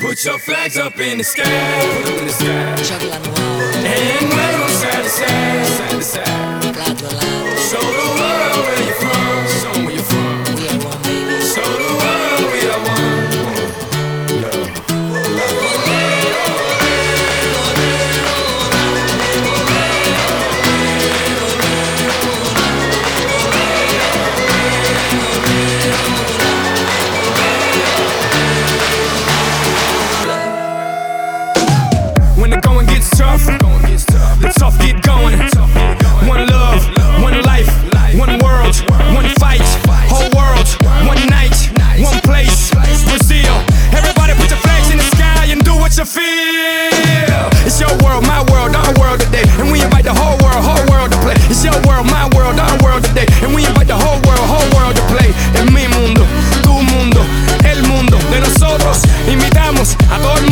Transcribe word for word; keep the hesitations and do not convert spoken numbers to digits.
Put your flags up in the sky, put them in the sky. Chocolate noir, And wave them side to side, side to side. flat to line. Show the world where you're from, show 'em where you're from. We are one, baby. Show the world we are one. When the going gets tough, the tough get going. One love, one life, one world, one fight. Whole world, one night, one place. Brazil, everybody put your flags in the sky and do what you feel. It's your world, my world, our world today, and we invite the whole world, whole world to play. It's your world, my world, our world today, and we invite the whole world, whole world to play. En mi mundo, tu mundo, el mundo de nosotros. Invitamos a todo el